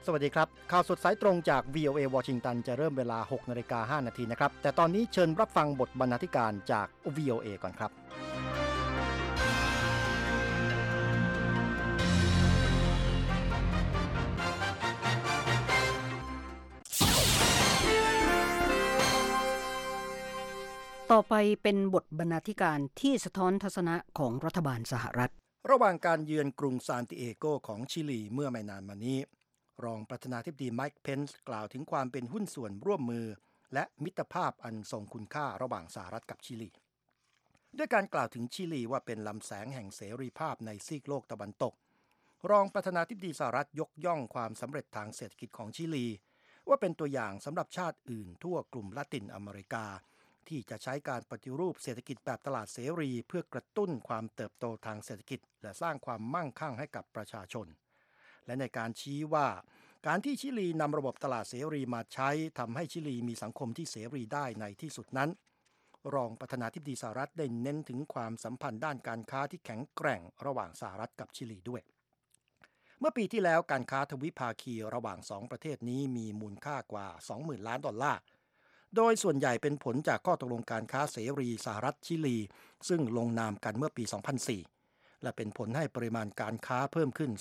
วัสดีครับข่าวสดสายตรงจาก VOA วอชิงตันจะเริ่มเวลา 6:05 น.นะครับแต่ตอนนี้เชิญรับฟังบทบรรณาธิการจาก VOA ก่อนครับต่อไปเป็นบทบรรณาธิการที่สะท้อนทัศนะของรัฐบาลสหรัฐระหว่างการเยือนกรุงซานติเอโกของชิลีเมื่อไม่นานมานี้รองประธานาธิบดีไมค์เพนซ์กล่าวถึงความเป็นหุ้นส่วนร่วมมือและมิตรภาพอันทรงคุณค่าระหว่างสหรัฐกับชิลีด้วยการกล่าวถึงชิลีว่าเป็นลำแสงแห่งเสรีภาพในซีกโลกตะวันตกรองประธานาธิบดีสหรัฐยกย่องความสำเร็จทางเศรษฐกิจของชิลีว่าเป็นตัวอย่างสำหรับชาติอื่นทั่วกลุ่มละตินอเมริกาที่จะใช้การปฏิรูปเศรษฐกิจแบบตลาดเสรีเพื่อกระตุ้นความเติบโตทางเศรษฐกิจและสร้างความมั่งคั่งให้กับประชาชนและในการชี้ว่าการที่ชิลีนำระบบตลาดเสรีมาใช้ทำให้ชิลีมีสังคมที่เสรีได้ในที่สุดนั้นรองประธานาธิบดีสหรัฐได้เน้นถึงความสัมพันธ์ด้านการค้าที่แข็งแกร่งระหว่างสหรัฐกับชิลีด้วยเมื่อปีที่แล้วการค้าทวิภาคีระหว่าง2ประเทศนี้มีมูลค่ากว่า 20,000 ล้านดอลลาร์โดยส่วนใหญ่เป็นผลจากข้อตกลงการค้าเสรีสหรัฐชิลีซึ่งลงนามกันเมื่อปี 2004 และเป็นผลให้ปริมาณการค้าเพิ่มขึ้น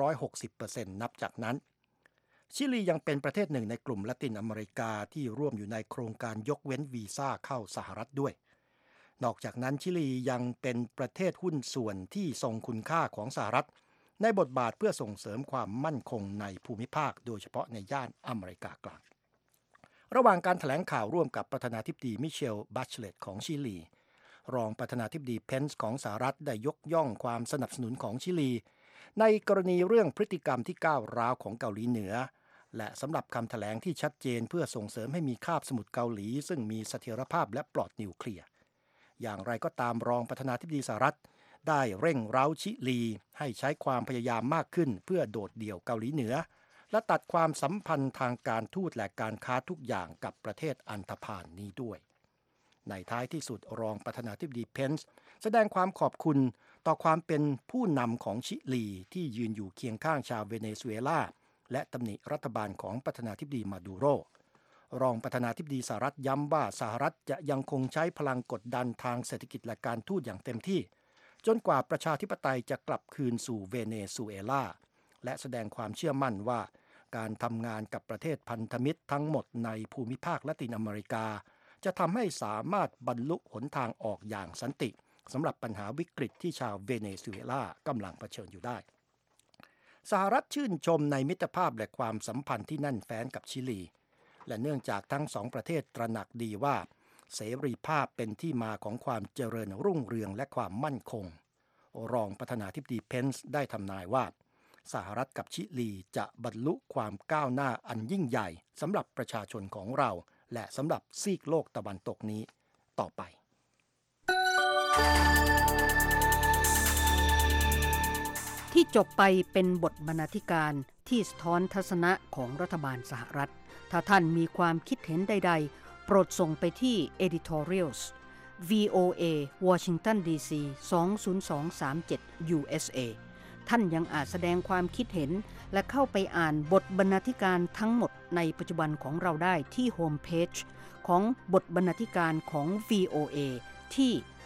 260% นับจากนั้นชิลียังเป็นประเทศหนึ่งในกลุ่มละตินอเมริกาที่ร่วมอยู่ในโครงการยกเว้นวีซ่าเข้าสหรัฐด้วยนอกจากนั้นชิลียังเป็นประเทศหุ้นส่วนที่ทรงคุณค่าของสหรัฐในบทบาทเพื่อส่งเสริมความมั่นคงในภูมิภาคโดยเฉพาะในย่านอเมริกากลางระหว่างการแถลงข่าวร่วมกับประธานาธิบดีมิเชล บัชเลตของชิลีรองประธานาธิบดีเพนซ์ของสหรัฐได้ยกย่องความสนับสนุนของชิลีในกรณีเรื่องพฤติกรรมที่ก้าวร้าวของเกาหลีเหนือและสำหรับคำแถลงที่ชัดเจนเพื่อส่งเสริมให้มีคาบสมุทรเกาหลีซึ่งมีเสถียรภาพและปลอดนิวเคลียร์อย่างไรก็ตามรองประธานาธิบดีสหรัฐได้เร่งเร้าชิลีให้ใช้ความพยายามมากขึ้นเพื่อโดดเดี่ยวเกาหลีเหนือและตัดความสัมพันธ์ทางการทูตและการค้าทุกอย่างกับประเทศอันธพาลนี้ด้วยในท้ายที่สุดรองประธานาธิบดีเพนซ์แสดงความขอบคุณต่อความเป็นผู้นำของชิลีที่ยืนอยู่เคียงข้างชาวเวเนซุเอลาและตำหนิรัฐบาลของประธานาธิบดีมาดูโรรองประธานาธิบดีสหรัฐย้ำว่าสหรัฐจะยังคงใช้พลังกดดันทางเศรษฐกิจและการทูตอย่างเต็มที่จนกว่าประชาธิปไตยจะกลับคืนสู่เวเนซุเอลาและแสดงความเชื่อมั่นว่าการทำงานกับประเทศพันธมิตรทั้งหมดในภูมิภาคละตินอเมริกาจะทำให้สามารถบรรลุหนทางออกอย่างสันติสำหรับปัญหาวิกฤตที่ชาวเวเนซุเอลากำลังเผชิญอยู่ได้สหรัฐชื่นชมในมิตรภาพและความสัมพันธ์ที่แน่นแฟ้นกับชิลีและเนื่องจากทั้งสองประเทศตระหนักดีว่าเสรีภาพเป็นที่มาของความเจริญรุ่งเรืองและความมั่นคงรองประธานาธิบดีเพนซ์ได้ทำนายว่าสหรัฐกับชิลีจะบรรลุความก้าวหน้าอันยิ่งใหญ่สำหรับประชาชนของเราและสำหรับซีกโลกตะวันตกนี้ต่อไปที่จบไปเป็นบทบรรณาธิการที่สะท้อนทัศนะของรัฐบาลสหรัฐถ้าท่านมีความคิดเห็นใดๆโปรดส่งไปที่ editorials VOA Washington DC 20237 USA ท่านยังอาจแสดงความคิดเห็นและเข้าไปอ่านบทบรรณาธิการทั้งหมดในปัจจุบันของเราได้ที่โฮมเพจของบทบรรณาธิการของ VOA ที่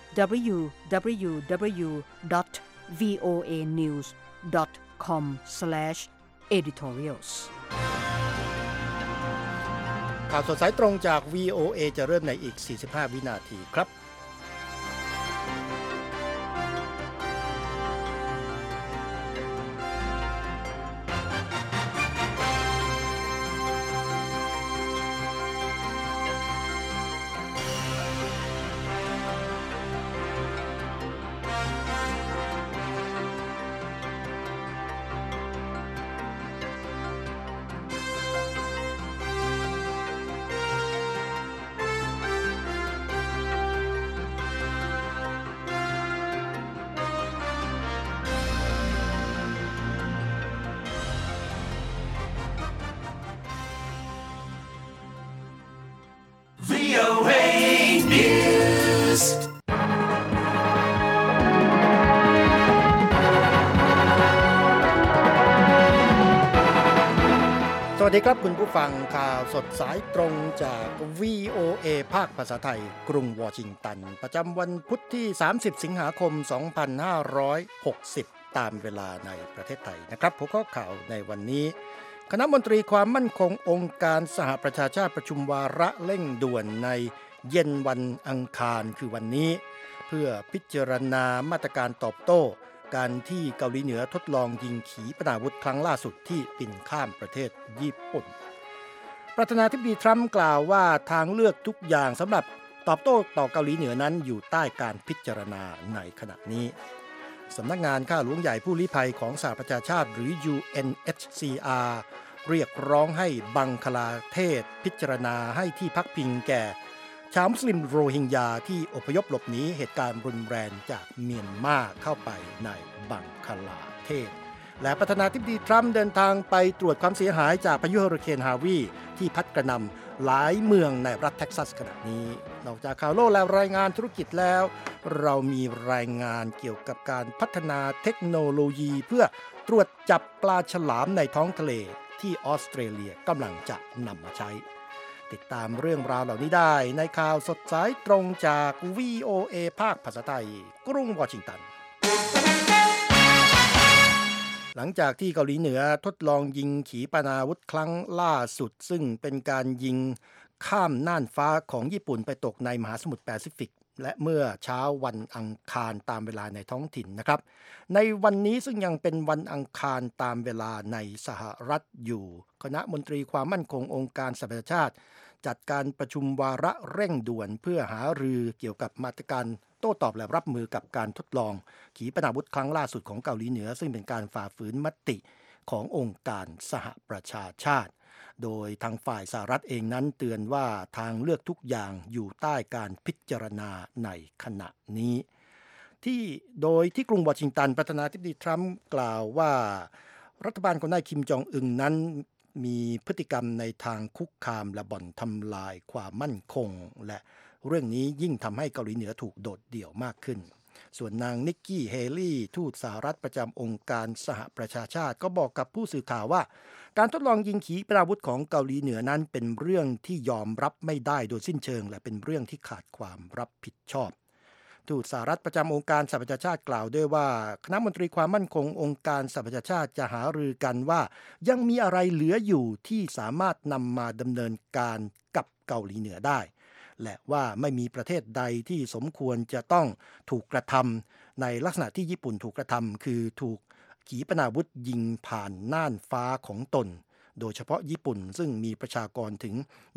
www.voanews.com/editorials ข่าวสดสายตรงจาก VOA จะเริ่มในอีก 45 วินาทีครับดีครับคุณผู้ฟังข่าวสดสายตรงจาก VOA ภาคภาษาไทยกรุงวอชิงตันประจำวันพุธที่30สิงหาคม2560ตามเวลาในประเทศไทยนะครับหัวข้อข่าวในวันนี้คณะมนตรีความมั่นคงองค์การสหประชาชาติประชุมวาระเร่งด่วนในเย็นวันอังคารคือวันนี้เพื่อพิจารณามาตรการตอบโต้การที่เกาหลีเหนือทดลองยิงขีปนาวุธครั้งล่าสุดที่บินข้ามประเทศญี่ปุ่นประธานาธิบดีทรัมป์กล่าวว่าทางเลือกทุกอย่างสำหรับตอบโต้ต่อเกาหลีเหนือนั้นอยู่ใต้การพิจารณาในขณะนี้สำนักงานข้าหลวงใหญ่ผู้ลี้ภัยของสหประชาชาติหรือ UNHCR เรียกร้องให้บังคลาเทศพิจารณาให้ที่พักพิงแก่ชาวมุสลิมโรฮิงญาที่อพยพหลบหนีเหตุการณ์รุนแรงจากเมียนมาเข้าไปในบังคลาเทศและประธานาธิบดีทรัมป์เดินทางไปตรวจความเสียหายจากพายุเฮอริเคนฮาวีที่พัดกระหน่ำหลายเมืองในรัฐเท็กซัสขณะนี้นอกจากข่าวโลกและรายงานธุรกิจแล้วเรามีรายงานเกี่ยวกับการพัฒนาเทคโนโลยีเพื่อตรวจจับปลาฉลามในท้องทะเลที่ออสเตรเลียกำลังจะนำมาใช้ติดตามเรื่องราวเหล่านี้ได้ในข่าวสดสายตรงจาก VOA ภาคภาษาไทยกรุงวอชิงตันหลังจากที่เกาหลีเหนือทดลองยิงขีปนาวุธครั้งล่าสุดซึ่งเป็นการยิงข้ามน่านฟ้าของญี่ปุ่นไปตกในมหาสมุทรแปซิฟิกและเมื่อเช้าวันอังคารตามเวลาในท้องถิ่นนะครับในวันนี้ซึ่งยังเป็นวันอังคารตามเวลาในสหรัฐอยู่คณะมนตรีความมั่นคงองค์การสหประชาชาติจัดการประชุมวาระเร่งด่วนเพื่อหารือเกี่ยวกับมาตรการโต้ตอบและรับมือกับการทดลองขีปนาวุธครั้งล่าสุดของเกาหลีเหนือซึ่งเป็นการฝ่าฝืนมติขององค์การสหประชาชาติโดยทางฝ่ายสหรัฐเองนั้นเตือนว่าทางเลือกทุกอย่างอยู่ใต้การพิจารณาในขณะนี้โดยที่กรุงวอชิงตันประธานาธิบดีทรัมป์กล่าวว่ารัฐบาลของนายคิมจองอึงนั้นมีพฤติกรรมในทางคุกคามและบ่อนทำลายความมั่นคงและเรื่องนี้ยิ่งทำให้เกาหลีเหนือถูกโดดเดี่ยวมากขึ้นส่วนนางนิกกี้เฮลี่ทูตสหรัฐประจำองค์การสหประชาชาติก็บอกกับผู้สื่อข่าวว่าการทดลองยิงขีปนาวุธของเกาหลีเหนือนั้นเป็นเรื่องที่ยอมรับไม่ได้โดยสิ้นเชิงและเป็นเรื่องที่ขาดความรับผิดชอบทูตสหรัฐประจำองค์การสหประชาชาติกล่าวด้วยว่าคณะมนตรีความมั่นคงองค์การสหประชาชาติจะหารือกันว่ายังมีอะไรเหลืออยู่ที่สามารถนำมาดำเนินการกับเกาหลีเหนือได้และว่าไม่มีประเทศใดที่สมควรจะต้องถูกกระทำในลักษณะที่ญี่ปุ่นถูกกระทำคือถูกขีปนาวุธยิงผ่านน่านฟ้าของตนโดยเฉพาะญี่ปุ่นซึ่งมีประชากรถึง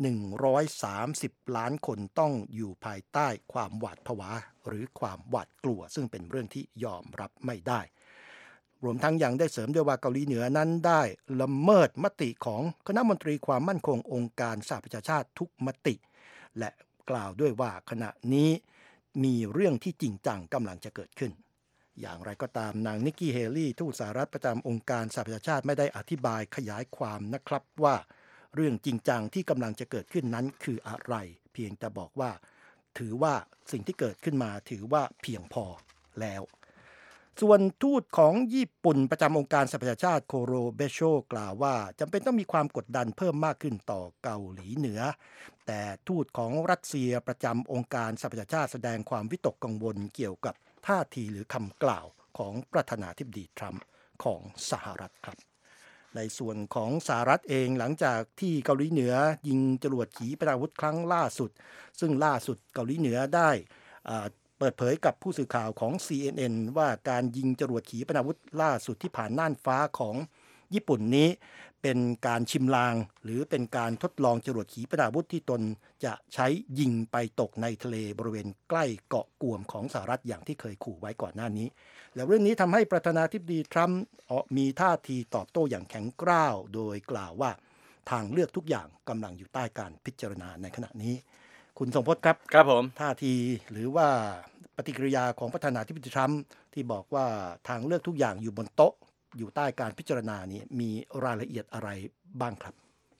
130ล้านคนต้องอยู่ภายใต้ความหวาดผวาหรือความหวาดกลัวซึ่งเป็นเรื่องที่ยอมรับไม่ได้รวมทั้งยังได้เสริมด้วยว่าเกาหลีเหนือนั้นได้ละเมิดมติของคณะมนตรีความมั่นคงองค์การสหประชาชาติทุกมติและกล่าวด้วยว่าขณะนี้มีเรื่องที่จริงจังกำลังจะเกิดขึ้นอย่างไรก็ตามนางนิกกี้เฮลี่ทูตสหรัฐประจำองค์การสหประชาชาติไม่ได้อธิบายขยายความนะครับว่าเรื่องจริงจังที่กำลังจะเกิดขึ้นนั้นคืออะไรเพียงแต่บอกว่าถือว่าสิ่งที่เกิดขึ้นมาถือว่าเพียงพอแล้วส่วนทูตของญี่ปุ่นประจำองค์การสหประชาชาติโคโรเบโชกล่าวว่าจำเป็นต้องมีความกดดันเพิ่มมากขึ้นต่อเกาหลีเหนือแต่ทูตของรัสเซียประจำองค์การสหประชาชาติแสดงความวิตกกังวลเกี่ยวกับท่าทีหรือคำกล่าวของประธานาธิบดีทรัมป์ของสหรัฐครับในส่วนของสหรัฐเองหลังจากที่เกาหลีเหนือยิงจรวดขีปนาวุธครั้งล่าสุดซึ่งล่าสุดเกาหลีเหนือได้เปิดเผยกับผู้สื่อข่าวของ CNN ว่าการยิงจรวดขีปนาวุธล่าสุดที่ผ่านน่านฟ้าของญี่ปุ่นนี้เป็นการชิมลางหรือเป็นการทดลองจรวดขีปนาวุธที่ตนจะใช้ยิงไปตกในทะเลบริเวณใกล้เกาะกวมของสหรัฐอย่างที่เคยขู่ไว้ก่อนหน้านี้และเรื่องนี้ทำให้ประธานาธิบดีทรัมป์มีท่าทีตอบโต้อย่างแข็งกร้าวโดยกล่าวว่าทางเลือกทุกอย่างกำลังอยู่ใต้การพิจารณาในขณะนี้คุณทรงพจน์ครับครับผมท่าทีหรือว่าปฏิกิริยาของประธานาธิบดีทรัมป์ที่บอกว่าทางเลือกทุกอย่างอยู่บนโต๊ะอยู่ใต้การพิจารณานี้มีรายละเอียดอะไรบ้างครับ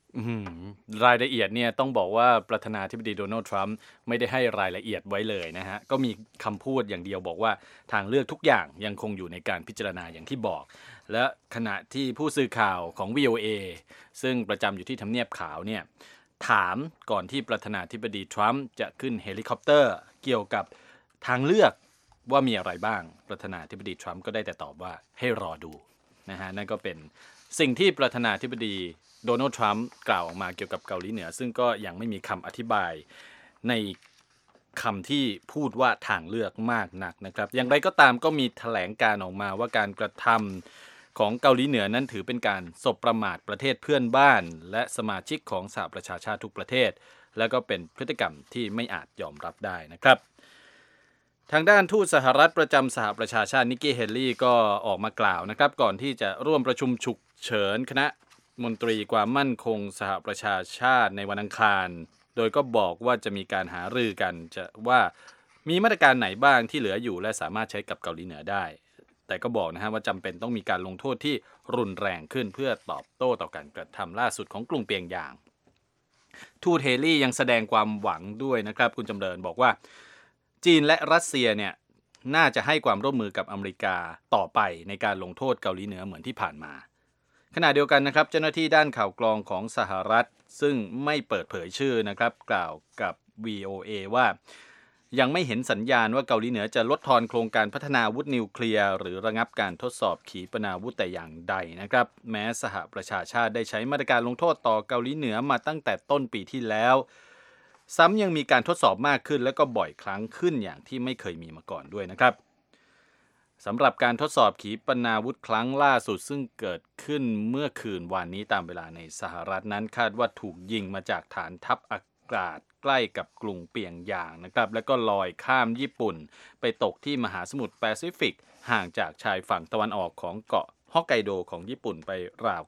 รายละเอียดเนี่ยต้องบอกว่าประธานาธิบดีโดนัลด์ทรัมป์ไม่ได้ให้รายละเอียดไว้เลยนะฮะก็มีคำพูดอย่างเดียวบอกว่าทางเลือกทุกอย่างยังคงอยู่ในการพิจารณาอย่างที่บอกและขณะที่ผู้สื่อข่าวของ VOA ซึ่งประจำอยู่ที่ทำเนียบขาวเนี่ยถามก่อนที่ประธานาธิบดีทรัมป์จะขึ้นเฮลิคอปเตอร์เกี่ยวกับทางเลือกว่ามีอะไรบ้างประธานาธิบดีทรัมป์ก็ได้แต่ตอบว่าให้รอดูนะฮะนั่นก็เป็นสิ่งที่ประธานาธิบดีโดนัลด์ทรัมป์กล่าวออกมาเกี่ยวกับเกาหลีเหนือซึ่งก็ยังไม่มีคำอธิบายในคำที่พูดว่าทางเลือกมากนักนะครับอย่างไรก็ตามก็มีแถลงการออกมาว่าการกระทำของเกาหลีเหนือนั้นถือเป็นการสบประมาทประเทศเพื่อนบ้านและสมาชิกของสหประชาชาติทุกประเทศและก็เป็นพฤติกรรมที่ไม่อาจยอมรับได้นะครับทางด้านทูตสหรัฐประจำสหประชาชาตินิกกี้เฮลลี่ก็ออกมากล่าวนะครับก่อนที่จะร่วมประชุมฉุกเฉินคณะมนตรีความมั่นคงสหประชาชาติในวันอังคารโดยก็บอกว่าจะมีการหารือกันจะว่ามีมาตรการไหนบ้างที่เหลืออยู่และสามารถใช้กับเกาหลีเหนือได้แต่ก็บอกนะฮะว่าจำเป็นต้องมีการลงโทษที่รุนแรงขึ้นเพื่อตอบโต้ต่อการกระทำล่าสุดของกรุงเปียงยางทูตเฮลี่ยังแสดงความหวังด้วยนะครับคุณจำเริญบอกว่าจีนและรัสเซียเนี่ยน่าจะให้ความร่วมมือกับอเมริกาต่อไปในการลงโทษเกาหลีเหนือเหมือนที่ผ่านมาขณะเดียวกันนะครับเจ้าหน้าที่ด้านข่าวกรองของสหรัฐซึ่งไม่เปิดเผยชื่อนะครับกล่าวกับ VOA ว่ายังไม่เห็นสัญญาณว่าเกาหลีเหนือจะลดทอนโครงการพัฒนาอาวุธนิวเคลียร์หรือระงับการทดสอบขีปนาวุธแต่อย่างใดนะครับแม้สหประชาชาติได้ใช้มาตรการลงโทษต่อเกาหลีเหนือมาตั้งแต่ต้นปีที่แล้วซ้ำยังมีการทดสอบมากขึ้นและก็บ่อยครั้งขึ้นอย่างที่ไม่เคยมีมาก่อนด้วยนะครับสำหรับการทดสอบขีปนาวุธครั้งล่าสุดซึ่งเกิดขึ้นเมื่อคืนวานนี้ตามเวลาในสหรัฐนั้นคาดว่าถูกยิงมาจากฐานทัพอากาศใกล้กับกรุงเปียงยางนะครับแล้วก็ลอยข้ามญี่ปุ่นไปตกที่มหาสมุทรแปซิฟิกห่างจากชายฝั่งตะวันออกของเกาะฮอกไกโดของญี่ปุ่นไปราว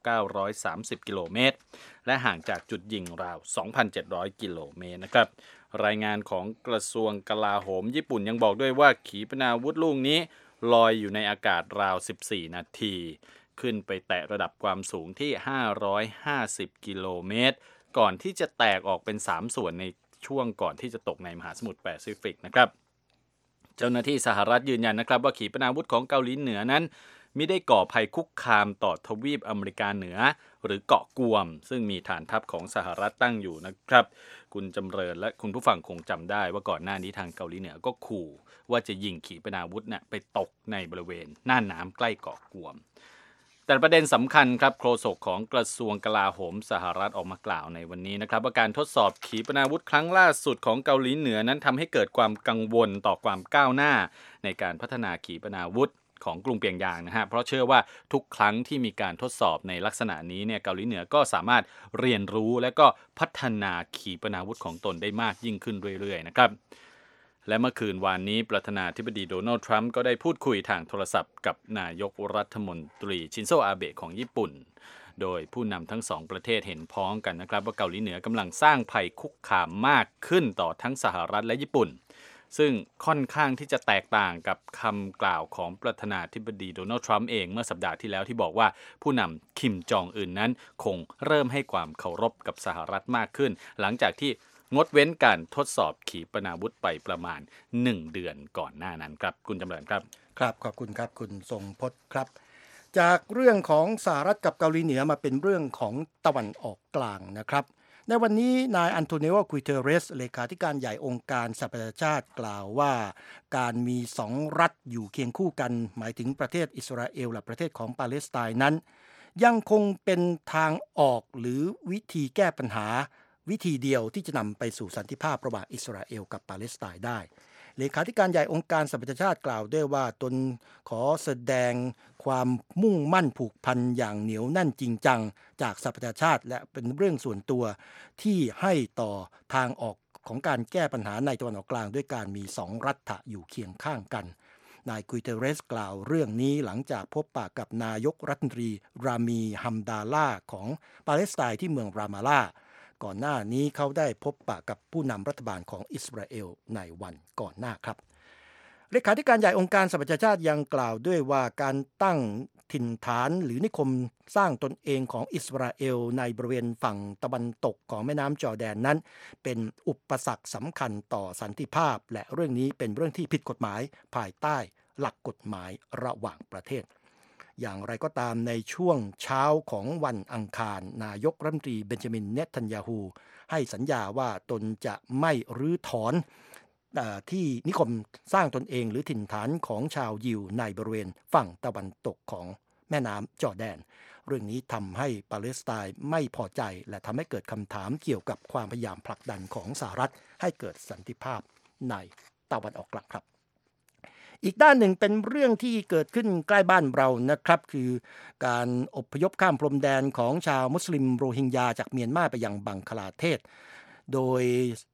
930กิโลเมตรและห่างจากจุดยิงราว 2,700 กิโลเมตรนะครับรายงานของกระทรวงกลาโหมญี่ปุ่นยังบอกด้วยว่าขีปนาวุธลูกนี้ลอยอยู่ในอากาศราว14นาทีขึ้นไปแตะระดับความสูงที่550กิโลเมตรก่อนที่จะแตกออกเป็น3ส่วนในช่วงก่อนที่จะตกในมหาสมุทรแปซิฟิกนะครับเจ้าหน้าที่สหรัฐยืนยันนะครับว่าขีปนาวุธของเกาหลีเหนือนั้นมิได้ก่อภัยคุกคามต่อทวีปอเมริกาเหนือหรือเกาะกวมซึ่งมีฐานทัพของสหรัฐตั้งอยู่นะครับคุณจำเริญและคุณผู้ฟังคงจำได้ว่าก่อนหน้านี้ทางเกาหลีเหนือก็ขู่ว่าจะยิงขีปนาวุธไปตกในบริเวณน่านน้ำใกล้เกาะกวมแต่ประเด็นสำคัญครับโฆษกของกระทรวงกลาโหมสหรัฐออกมากล่าวในวันนี้นะครับว่าการทดสอบขีปนาวุธครั้งล่าสุดของเกาหลีเหนือนั้นทำให้เกิดความกังวลต่อความก้าวหน้าในการพัฒนาขีปนาวุธของกรุงเปียงยางนะฮะเพราะเชื่อว่าทุกครั้งที่มีการทดสอบในลักษณะนี้เนี่ยเกาหลีเหนือก็สามารถเรียนรู้และก็พัฒนาขีปนาวุธของตนได้มากยิ่งขึ้นเรื่อยๆนะครับและเมื่อคืนวานนี้ประธานาธิบดีโดนัลด์ทรัมป์ก็ได้พูดคุยทางโทรศัพท์กับนายกรัฐมนตรีชินโซอาเบะของญี่ปุ่นโดยผู้นำทั้งสองประเทศเห็นพ้องกันนะครับว่าเกาหลีเหนือกำลังสร้างภัยคุกคามมากขึ้นต่อทั้งสหรัฐและญี่ปุ่นซึ่งค่อนข้างที่จะแตกต่างกับคำกล่าวของประธานาธิบดีโดนัลด์ทรัมป์เองเมื่อสัปดาห์ที่แล้วที่บอกว่าผู้นำคิมจองอึนนั้นคงเริ่มให้ความเคารพกับสหรัฐมากขึ้นหลังจากที่งดเว้นการทดสอบขีปนาวุธไปประมาณ1เดือนก่อนหน้านั้นครับคุณจำเริญครับครับขอบคุณครับคุณทรงพจน์ครับจากเรื่องของสหรัฐกับเกาหลีเหนือมาเป็นเรื่องของตะวันออกกลางนะครับในวันนี้นายอันโตนิโอ กุเตเรสเลขาธิการใหญ่องค์การสหประชาชาติกล่าวว่าการมี2รัฐอยู่เคียงคู่กันหมายถึงประเทศอิสราเอลและประเทศของปาเลสไตน์นั้นยังคงเป็นทางออกหรือวิธีแก้ปัญหาวิธีเดียวที่จะนำไปสู่สันติภาพระหว่างอิสราเอลกับปาเลสไตน์ได้เลขาธิการใหญ่องค์การสหประชาชาติกล่าวด้วยว่าตนขอแสดงความมุ่งมั่นผูกพันอย่างเหนียวแน่นจริงจังจากสหประชาชาติและเป็นเรื่องส่วนตัวที่ให้ต่อทางออกของการแก้ปัญหาในตะวันออกกลางด้วยการมี2รัฐอยู่เคียงข้างกันนายกุยเตเรสกล่าวเรื่องนี้หลังจากพบปะกับนายกรัฐมนตรีรามีฮัมดาลาของปาเลสไตน์ที่เมืองรามาลาก่อนหน้านี้เขาได้พบปะกับผู้นำรัฐบาลของอิสราเอลในวันก่อนหน้าครับเลขาธิการใหญ่องค์การสหประชาชาติยังกล่าวด้วยว่าการตั้งถิ่นฐานหรือนิคมสร้างตนเองของอิสราเอลในบริเวณฝั่งตะวันตกของแม่น้ำจอร์แดนนั้นเป็นอุปสรรคสำคัญต่อสันติภาพและเรื่องนี้เป็นเรื่องที่ผิดกฎหมายภายใต้หลักกฎหมายระหว่างประเทศอย่างไรก็ตามในช่วงเช้าของวันอังคารนายกรัฐมนตรีเบนจามินเนทันยาฮูให้สัญญาว่าตนจะไม่รื้อถอนที่นิคมสร้างตนเองหรือถิ่นฐานของชาวยิวในบริเวณฝั่งตะวันตกของแม่น้ำจอร์แดนเรื่องนี้ทำให้ปาเลสไตน์ไม่พอใจและทำให้เกิดคำถามเกี่ยวกับความพยายามผลักดันของสหรัฐให้เกิดสันติภาพในตะวันออกกลางครับอีกด้านหนึ่งเป็นเรื่องที่เกิดขึ้นใกล้บ้านเรานะครับคือการอพยพข้ามพรมแดนของชาวมุสลิมโรฮิงญาจากเมียนมาไปยังบังคลาเทศโดย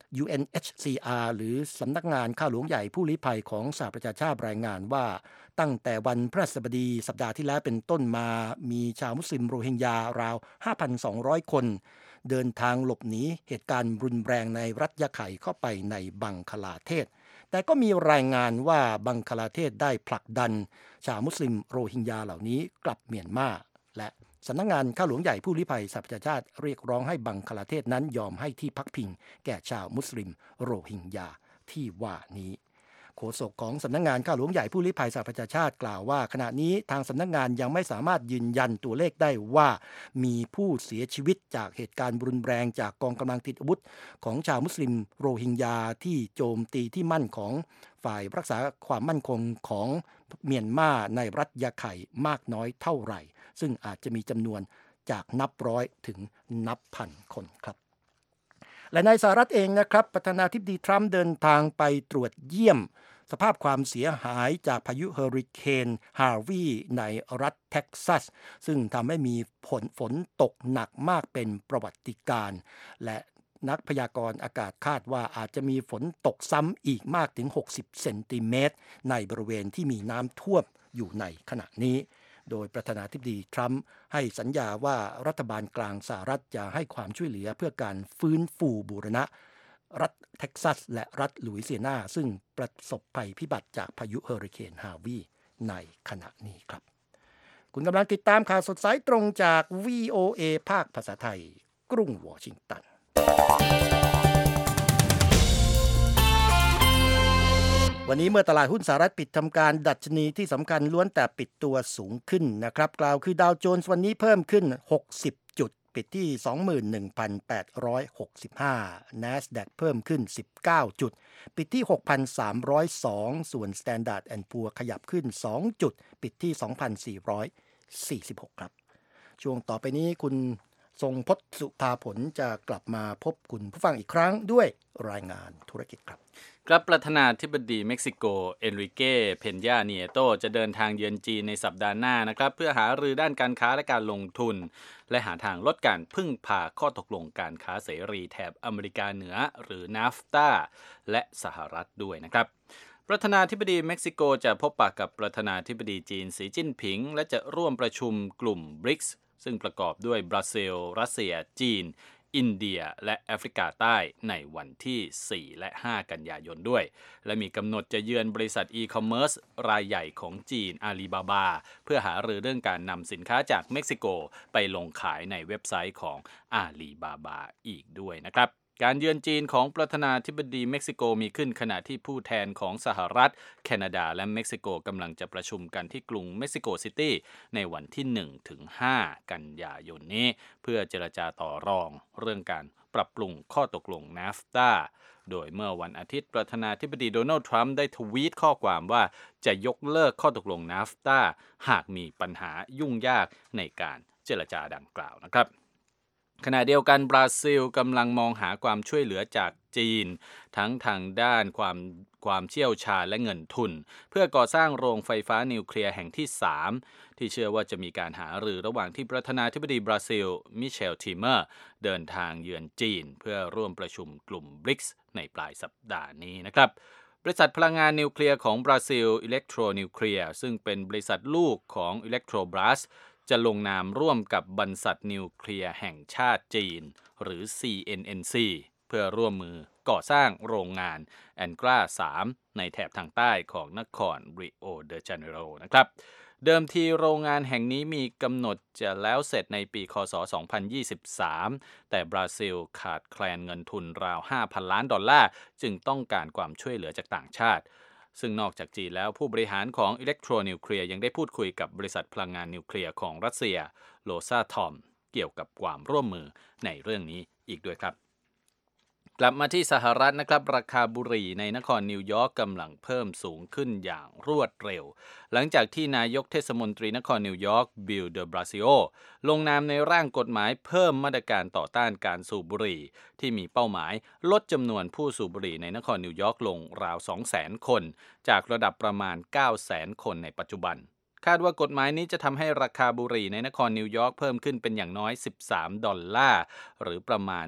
UNHCR หรือสำนักงานข้าหลวงใหญ่ผู้ลี้ภัยของสหประชาชาติรายงานว่าตั้งแต่วันพฤหัสบดีสัปดาห์ที่แล้วเป็นต้นมามีชาวมุสลิมโรฮิงญาราว 5,200 คนเดินทางหลบหนีเหตุการณ์รุนแรงในรัฐยะไข่เข้าไปในบังคลาเทศแต่ก็มีรายงานว่าบังคลาเทศได้ผลักดันชาวมุสลิมโรฮิงญาเหล่านี้กลับเมียนมาและสำนักงานข้าหลวงใหญ่ผู้ลี้ภัยสหประชาชาติเรียกร้องให้บังคลาเทศนั้นยอมให้ที่พักพิงแก่ชาวมุสลิมโรฮิงญาที่ว่านี้โฆษกของสำนักงานข้าหลวงใหญ่ผู้ลี้ภัยสหประชาชาติกล่าวว่าขณะนี้ทางสำนักงานยังไม่สามารถยืนยันตัวเลขได้ว่ามีผู้เสียชีวิตจากเหตุการณ์รุนแรงจากกองกำลังติดอาวุธของชาวมุสลิมโรฮิงญาที่โจมตีที่มั่นของฝ่ายรักษาความมั่นคงของเมียนมาในรัฐยะไข่มากน้อยเท่าไหร่ซึ่งอาจจะมีจำนวนจากนับร้อยถึงนับพันคนครับและในสหรัฐเองนะครับประธานาธิบดีทรัมป์เดินทางไปตรวจเยี่ยมสภาพความเสียหายจากพายุเฮอริเคนฮาร์วีในรัฐเท็กซัสซึ่งทำให้มีฝนตกหนักมากเป็นประวัติการณ์และนักพยากรณ์อากาศคาดว่าอาจจะมีฝนตกซ้ำอีกมากถึง60เซนติเมตรในบริเวณที่มีน้ำท่วมอยู่ในขณะนี้โดยประธานาธิบดีทรัมป์ให้สัญญาว่ารัฐบาลกลางสหรัฐจะให้ความช่วยเหลือเพื่อการฟื้นฟูบูรณะรัฐเท็กซัสและรัฐลุยเซียนาซึ่งประสบภัยพิบัติจากพายุเฮอริเคนฮาร์วีในขณะนี้ครับคุณกำลังติดตามข่าวสดสายตรงจาก VOA ภาคภาษาไทยกรุงวอชิงตันวันนี้เมื่อตลาดหุ้นสหรัฐปิดทำการดัชนีที่สำคัญล้วนแต่ปิดตัวสูงขึ้นนะครับกล่าวคือดาวโจนส์วันนี้เพิ่มขึ้น60จุดปิดที่ 21,865 NASDAQ เพิ่มขึ้น19จุดปิดที่ 6,302 ส่วน Standard & Poor's ขยับขึ้น2จุดปิดที่ 2,446 ครับช่วงต่อไปนี้คุณทรงพจน์สุภาผลจะกลับมาพบคุณผู้ฟังอีกครั้งด้วยรายงานธุรกิจครับครับประธานาธิบดีเม็กซิโกเอนริเก้เพนญาเนียโตจะเดินทางเยือนจีนในสัปดาห์หน้านะครับเพื่อหารือด้านการค้าและการลงทุนและหาทางลดการพึ่งพาข้อตกลงการค้าเสรีแถบอเมริกาเหนือหรือ NAFTA และสหรัฐด้วยนะครับประธานาธิบดีเม็กซิโกจะพบปะกับประธานาธิบดีจีนสีจิ้นผิงและจะร่วมประชุมกลุ่ม BRICS ซึ่งประกอบด้วยบราซิลรัสเซียจีนอินเดียและแอฟริกาใต้ในวันที่4และ5กันยายนด้วยและมีกำหนดจะเยือนบริษัทอีคอมเมิร์ซรายใหญ่ของจีนอาลีบาบาเพื่อหารือเรื่องการนำสินค้าจากเม็กซิโกไปลงขายในเว็บไซต์ของอาลีบาบาอีกด้วยนะครับการเยือนจีนของประธานาธิบดีเม็กซิโกมีขึ้นขณะที่ผู้แทนของสหรัฐแคนาดาและเม็กซิโกกำลังจะประชุมกันที่กรุงเม็กซิโกซิตี้ในวันที่1ถึง5กันยายนนี้เพื่อเจรจาต่อรองเรื่องการปรับปรุงข้อตกลง NAFTA โดยเมื่อวันอาทิตย์ประธานาธิบดีโดนัลด์ทรัมป์ได้ทวีตข้อความว่าจะยกเลิกข้อตกลง NAFTA หากมีปัญหายุ่งยากในการเจรจาดังกล่าวนะครับขณะเดียวกันบราซิลกำลังมองหาความช่วยเหลือจากจีนทั้งทางด้านความเชี่ยวชาญและเงินทุนเพื่อก่อสร้างโรงไฟฟ้านิวเคลียร์แห่งที่3ที่เชื่อว่าจะมีการหารือระหว่างที่ประธานาธิบดีบราซิลมิเชลทีเมอร์เดินทางเยือนจีนเพื่อร่วมประชุมกลุ่ม BRICS ในปลายสัปดาห์นี้นะครับบริษัทพลังงานนิวเคลียร์ของบราซิลอิเล็กโทรนิวเคลียร์ซึ่งเป็นบริษัทลูกของอิเล็กโทรบรัสจะลงนามร่วมกับบรรษัทนิวเคลียร์แห่งชาติจีนหรือ CNNC เพื่อร่วมมือก่อสร้างโรงงานแอนกรา3ในแถบทางใต้ของนครริโอเดจาเนโรนะครับเดิมทีโรงงานแห่งนี้มีกำหนดจะแล้วเสร็จในปีคศ 2023 แต่บราซิลขาดแคลนเงินทุนราว 5,000 ล้านดอลลาร์จึงต้องการความช่วยเหลือจากต่างชาติซึ่งนอกจากจีนแล้วผู้บริหารของอิเล็กโทรนิวเคลียร์ยังได้พูดคุยกับบริษัทพลังงานนิวเคลียร์ของรัสเซียโลซาทอมเกี่ยวกับความร่วมมือในเรื่องนี้อีกด้วยครับกลับมาที่สหรัฐนะครับราคาบุหรี่ในนครนิวยอร์กกำลังเพิ่มสูงขึ้นอย่างรวดเร็วหลังจากที่นายกเทศมนตรีนครนิวยอร์กบิลเดอบราซิโอลงนามในร่างกฎหมายเพิ่มมาตรการต่อต้านการสูบบุหรี่ที่มีเป้าหมายลดจำนวนผู้สูบบุหรี่ในนครนิวยอร์กลงราว 200,000 คนจากระดับประมาณ 900,000 คนในปัจจุบันคาดว่ากฎหมายนี้จะทำให้ราคาบุหรี่ในนครนิวยอร์กเพิ่มขึ้นเป็นอย่างน้อย$13หรือประมาณ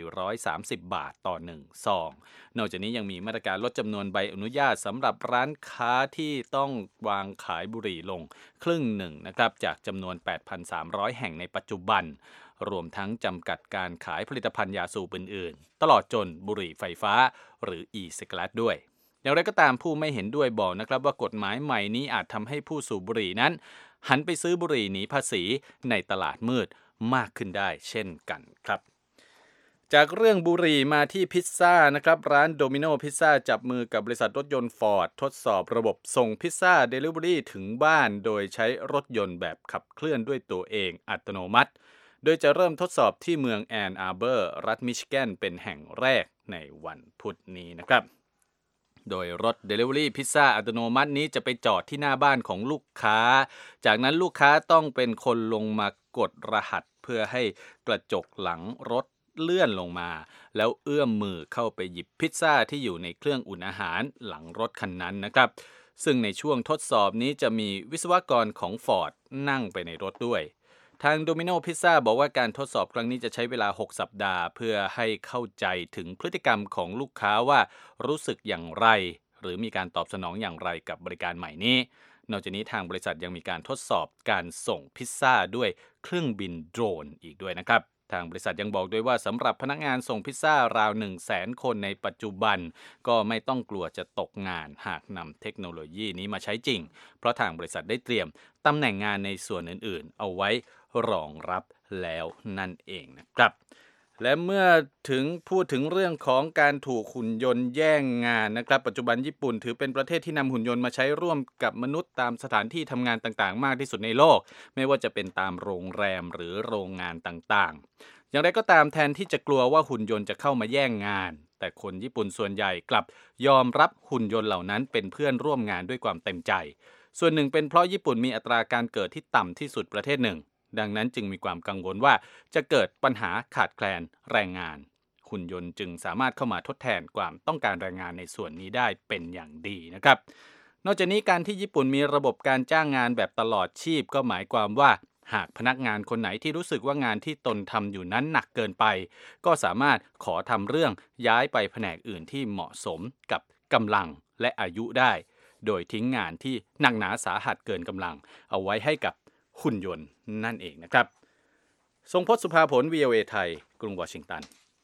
430 บาทต่อ1ซองนอกจากนี้ยังมีมาตรการลดจำนวนใบอนุญาตสำหรับร้านค้าที่ต้องวางขายบุหรี่ลงครึ่งหนึ่งนะครับจากจำนวน 8,300 แห่งในปัจจุบันรวมทั้งจำกัดการขายผลิตภัณฑ์ยาสูบอื่นๆตลอดจนบุหรี่ไฟฟ้าหรือ e-cigarette ด้วยอย่างไรก็ตามผู้ไม่เห็นด้วยบอกนะครับว่ากฎหมายใหม่นี้อาจทำให้ผู้สูบบุหรี่นั้นหันไปซื้อบุหรี่หนีภาษีในตลาดมืดมากขึ้นได้เช่นกันครับจากเรื่องบุหรี่มาที่พิซซ่านะครับร้านโดมิโนพิซซ่าจับมือกับบริษัทรถยนต์ฟอร์ดทดสอบระบบส่งพิซซ่าเดลิเวอรี่ถึงบ้านโดยใช้รถยนต์แบบขับเคลื่อนด้วยตัวเองอัตโนมัติโดยจะเริ่มทดสอบที่เมืองแอนอาร์เบอร์รัฐมิชิแกนเป็นแห่งแรกในวันพุธนี้นะครับโดยรถ Delivery พิซซ่าอัตโนมัตินี้จะไปจอดที่หน้าบ้านของลูกค้าจากนั้นลูกค้าต้องเป็นคนลงมากดรหัสเพื่อให้กระจกหลังรถเลื่อนลงมาแล้วเอื้อมมือเข้าไปหยิบพิซซ่าที่อยู่ในเครื่องอุ่นอาหารหลังรถคันนั้นนะครับซึ่งในช่วงทดสอบนี้จะมีวิศวกรของ Ford นั่งไปในรถด้วยทางโดมิโนพิซซ่าบอกว่าการทดสอบครั้งนี้จะใช้เวลา6สัปดาห์เพื่อให้เข้าใจถึงพฤติกรรมของลูกค้าว่ารู้สึกอย่างไรหรือมีการตอบสนองอย่างไรกับบริการใหม่นี้นอกจากนี้ทางบริษัทยังมีการทดสอบการส่งพิซซ่าด้วยเครื่องบินโดรนอีกด้วยนะครับทางบริษัทยังบอกด้วยว่าสำหรับพนักงานส่งพิซซ่าราว 100,000 คนในปัจจุบันก็ไม่ต้องกลัวจะตกงานหากนำเทคโนโลยีนี้มาใช้จริงเพราะทางบริษัทได้เตรียมตำแหน่งงานในส่วนอื่นๆเอาไว้รองรับแล้วนั่นเองนะครับและเมื่อพูดถึงเรื่องของการถูกหุ่นยนต์แย่งงานนะครับปัจจุบันญี่ปุ่นถือเป็นประเทศที่นำหุ่นยนต์มาใช้ร่วมกับมนุษย์ตามสถานที่ทำงานต่างๆมากที่สุดในโลกไม่ว่าจะเป็นตามโรงแรมหรือโรงงานต่างๆอย่างไรก็ตามแทนที่จะกลัวว่าหุ่นยนต์จะเข้ามาแย่งงานแต่คนญี่ปุ่นส่วนใหญ่กลับยอมรับหุ่นยนต์เหล่านั้นเป็นเพื่อนร่วมงานด้วยความเต็มใจส่วนหนึ่งเป็นเพราะญี่ปุ่นมีอัตราการเกิดที่ต่ำที่สุดประเทศหนึ่งดังนั้นจึงมีความกังวลว่าจะเกิดปัญหาขาดแคลนแรงงานหุ่นยนต์จึงสามารถเข้ามาทดแทนความต้องการแรงงานในส่วนนี้ได้เป็นอย่างดีนะครับนอกจากนี้การที่ญี่ปุ่นมีระบบการจ้างงานแบบตลอดชีพก็หมายความว่าหากพนักงานคนไหนที่รู้สึกว่างานที่ตนทำอยู่นั้นหนักเกินไปก็สามารถขอทำเรื่องย้ายไปแผนกอื่นที่เหมาะสมกับกำลังและอายุได้โดยทิ้งงานที่หนักหนาสาหัสเกินกำลังเอาไว้ให้กับหุ่นยนต์นั่นเองนะครับทรงพจน์ สุภาผล VOA ไทยกรุงวอชิงตัน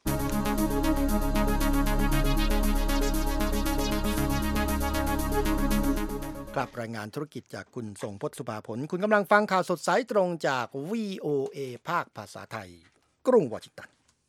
ครับรายงานธุรกิจจากคุณทรงพจน์ สุภาผลคุณกำลังฟังข่าวสดสายตรงจาก VOA ภาคภาษาไทยกรุงวอชิงตัน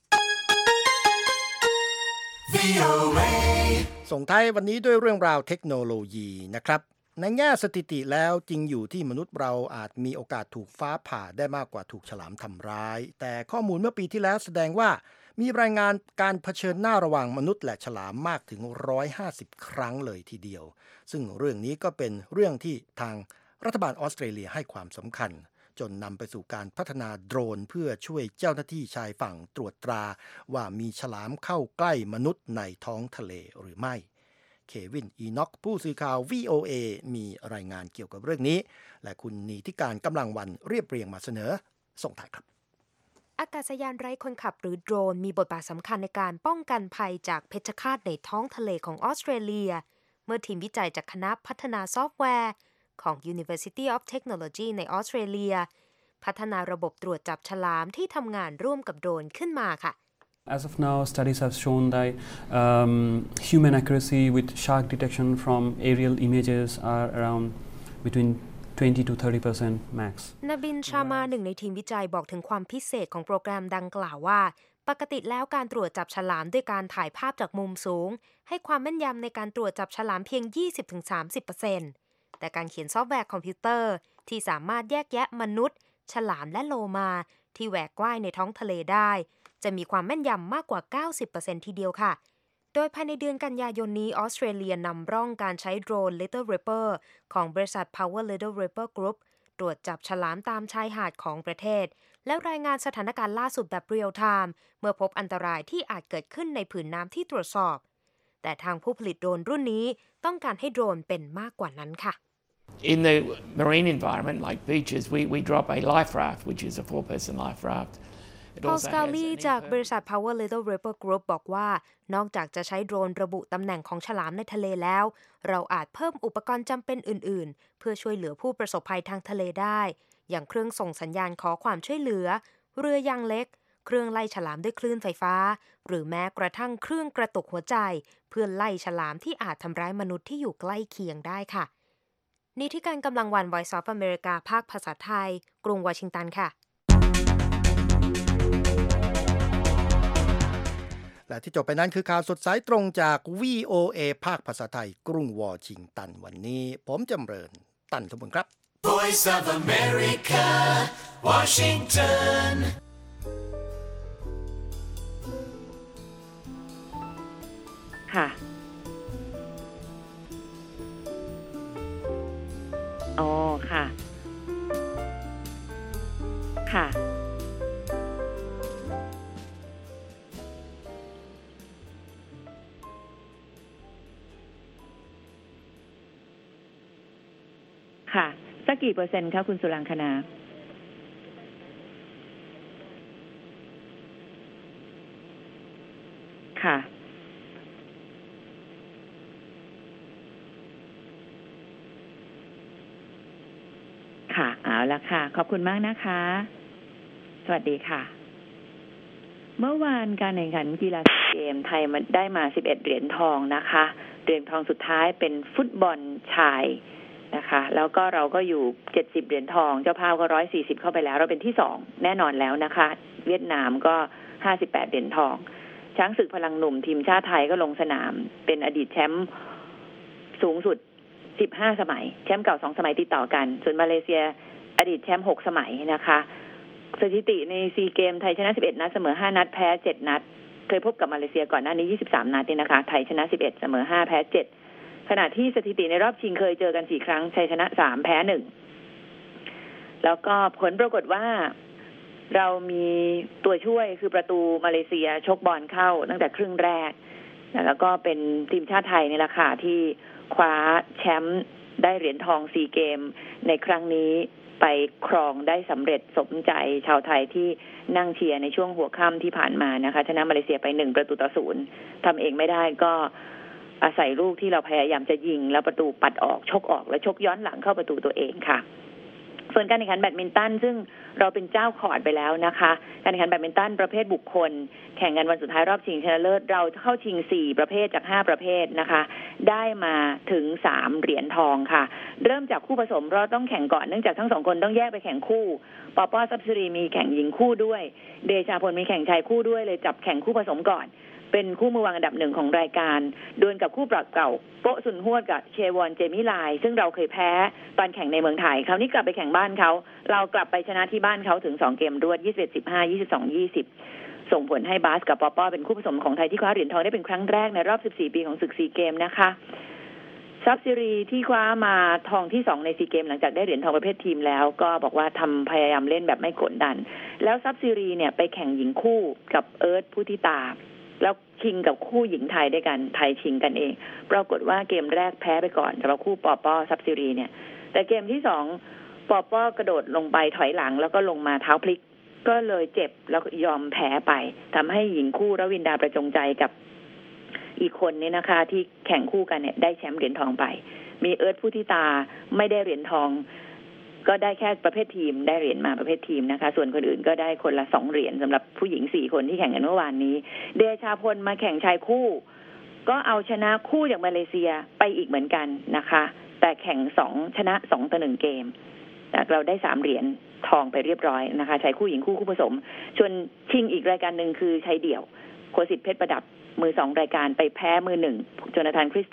ส่งท้ายวันนี้ด้วยเรื่องราวเทคโนโลยีนะครับในแง่สถิติแล้วจริงอยู่ที่มนุษย์เราอาจมีโอกาสถูกฟ้าผ่าได้มากกว่าถูกฉลามทำร้ายแต่ข้อมูลเมื่อปีที่แล้วแสดงว่ามีรายงานการเผชิญหน้าระหว่างมนุษย์และฉลามมากถึง150ครั้งเลยทีเดียวซึ่งเรื่องนี้ก็เป็นเรื่องที่ทางรัฐบาลออสเตรเลียให้ความสำคัญจนนำไปสู่การพัฒนาโดรนเพื่อช่วยเจ้าหน้าที่ชายฝั่งตรวจตราว่ามีฉลามเข้าใกล้มนุษย์ในท้องทะเลหรือไม่เควินอีน็อกผู้สื่อข่าว VOA มีรายงานเกี่ยวกับเรื่องนี้และคุณนีธิการกำลังวันเรียบเรียงมาเสนอส่งถ่ายครับอากาศยานไร้คนขับหรือโดรนมีบทบาทสำคัญในการป้องกันภัยจากเพชฌฆาตในท้องทะเลของออสเตรเลียเมื่อทีมวิจัยจากคณะพัฒนาซอฟต์แวร์ของ University of Technology ในออสเตรเลียพัฒนาระบบตรวจจับฉลามที่ทำงานร่วมกับโดรนขึ้นมาค่ะ As of now, studies have shown that human accuracy with shark detection from aerial images are around between 20 to 30% max. นบินชามาหนึ่งในทีมวิจัยบอกถึงความพิเศษของโปรแกรมดังกล่าวว่าปกติแล้วการตรวจจับฉลามด้วยการถ่ายภาพจากมุมสูงให้ความแม่นยำในการตรวจจับฉลามเพียง 20-30% แต่การเขียนซอฟต์แวร์คอมพิวเตอร์ที่สามารถแยกแยะมนุษย์ฉลามและโลมาที่แหวกว่ายในท้องทะเลได้จะมีความแม่นยำมากกว่า 90% ทีเดียวค่ะโดยภายในเดือนกันยายนนี้ออสเตรเลียนำร่องการใช้โดรน Little Ripper ของบริษัท Power Little Ripper Group ตรวจจับฉลามตามชายหาดของประเทศและรายงานสถานการณ์ล่าสุดแบบเรียลไทม์เมื่อพบอันตรายที่อาจเกิดขึ้นในผืนน้ำที่ตรวจสอบแต่ทางผู้ผลิตโดรนรุ่นนี้ต้องการให้โดรนเป็นมากกว่านั้นค่ะ In the marine environment like beaches we drop a life raft which is a 4-person life raft พอล สกาลีจากบริษัท Power Little Ripper Group บอกว่านอกจากจะใช้โดรนระบุตำแหน่งของฉลามในทะเลแล้วเราอาจเพิ่มอุปกรณ์จำเป็นอื่นๆเพื่อช่วยเหลือผู้ประสบภัยทางทะเลได้อย่างเครื่องส่งสัญญาณขอความช่วยเหลือเรือยางเล็กเครื่องไล่ฉลามด้วยคลื่นไฟฟ้าหรือแม้กระทั่งเครื่องกระตุกหัวใจเพื่อไล่ฉลามที่อาจทำร้ายมนุษย์ที่อยู่ใกล้เคียงได้ค่ะนี่ที่การกำลังวัน Voice of America ภาคภาษาไทยกรุงวอชิงตันค่ะและที่จบไปนั้นคือข่าวสดสายตรงจาก VOA ภาคภาษาไทยกรุงวอชิงตันวันนี้ผมจำเริญตันทบุญครับ Voice of America Washington ค่ะอ๋อค่ะค่ะค่ะสักกี่เปอร์เซ็นต์คะคุณสุรังคณาค่ะค่ะเอาละค่ะขอบคุณมากนะคะสวัสดีค่ะเมื่อวานการแข่งขันกีฬาซีเกมไทยได้มา11เหรียญทองนะคะเหรียญทองสุดท้ายเป็นฟุตบอลชายนะคะแล้วก็เราก็อยู่70เหรียญทองเจ้าภาพก็140เข้าไปแล้วเราเป็นที่2แน่นอนแล้วนะคะเวียดนามก็58เหรียญทองช้างศึกพลังหนุ่มทีมชาติไทยก็ลงสนามเป็นอดีตแชมป์สูงสุด15สมัยแชมป์เก่า2สมัยติดต่อกันส่วนมาเลเซียอดีตแชมป์6สมัยนะคะสถิติในซีเกมไทยชนะ11นัดเสมอ5นัดแพ้7นัดเคยพบกับมาเลเซียก่อนหน้านี้23นัดนี่นะคะไทยชนะ11เสมอ5แพ้7ขณะที่สถิติในรอบชิงเคยเจอกัน4ครั้งชัยชนะ3แพ้1แล้วก็ผลปรากฏว่าเรามีตัวช่วยคือประตูมาเลเซียชกบอลเข้าตั้งแต่ครึ่งแรกแล้วก็เป็นทีมชาติไทยนี่แหละค่ะที่คว้าแชมป์ได้เหรียญทองซีเกมในครั้งนี้ไปครองได้สำเร็จสมใจชาวไทยที่นั่งเชียร์ในช่วงหัวค่ำที่ผ่านมานะคะชนะมาเลเซียไป1-0ทำเองไม่ได้ก็อาศัยลูกที่เราพยายามจะยิงแล้วประตูปัดออกชกออกและชกย้อนหลังเข้าประตูตัวเองค่ะส่วนการแข่งขันแบดมินตันซึ่งเราเป็นเจ้าคอร์ตไปแล้วนะคะการแข่งขันแบดมินตันประเภทบุคคลแข่งกันวันสุดท้ายรอบชิงชนะเลิศเราเข้าชิง4ประเภทจาก5ประเภทนะคะได้มาถึง3เหรียญทองค่ะเริ่มจากคู่ผสมเราต้องแข่งก่อนเนื่องจากทั้ง2คนต้องแยกไปแข่งคู่ปอซับซิรีมีแข่งหญิงคู่ด้วยเดชาพลมีแข่งชายคู่ด้วยเลยจับแข่งคู่ผสมก่อนเป็นคู่มือวางอันดับ1ของรายการดวลกับคู่ปรับเก่าโปะซุนฮวดกับเชวอนเจมี่ไลซึ่งเราเคยแพ้ตอนแข่งในเมืองไทยคราวนี้กลับไปแข่งบ้านเขาเรากลับไปชนะที่บ้านเขาถึง2เกมรวด 21-15 22-20 ส่งผลให้บาสกับปอเป็นคู่ผสมของไทยที่คว้าเหรียญทองได้เป็นครั้งแรกในรอบ14ปีของศึกซีเกมนะคะซับซิรีที่คว้ามาทองที่2ในซีเกมหลังจากได้เหรียญทองประเภททีมแล้วก็บอกว่าพยายามเล่นแบบไม่กดดันแล้วซับซิรีเนี่ยไปแข่งหญิงคู่กับเอิร์ธพุทธิตาแล้วชิงกับคู่หญิงไทยด้วยกันไทยชิงกันเองปรากฏว่าเกมแรกแพ้ไปก่อนสำหรับคู่ปอซับซิรีเนี่ยแต่เกมที่2ปอกระโดดลงไปถอยหลังแล้วก็ลงมาเท้าพลิกก็เลยเจ็บแล้วยอมแพ้ไปทำให้หญิงคู่รวินดาประจงใจกับอีกคนนี้นะคะที่แข่งคู่กันเนี่ยได้แชมป์เหรียญทองไปมีเอิร์ธพุทธิตาไม่ได้เหรียญทองก็ได้แค่ประเภททีมได้เหรียญมาประเภททีมนะคะส่วนคนอื่นก็ได้คนละ2เหรียญสำหรับผู้หญิง4คนที่แข่งกันเมื่อวานนี้เดชาพลมาแข่งชายคู่ก็เอาชนะคู่จากมาเลเซียไปอีกเหมือนกันนะคะแต่แข่ง2ชนะ2-1เกมแต่เราได้3เหรียญทองไปเรียบร้อยนะคะชายคู่หญิงคู่ผสมส่วนชิงอีกรายการนึงคือชายเดี่ยวโคสิทธิ์เพชรประดับมือ2รายการไปแพ้มือ1โจนาธานคริส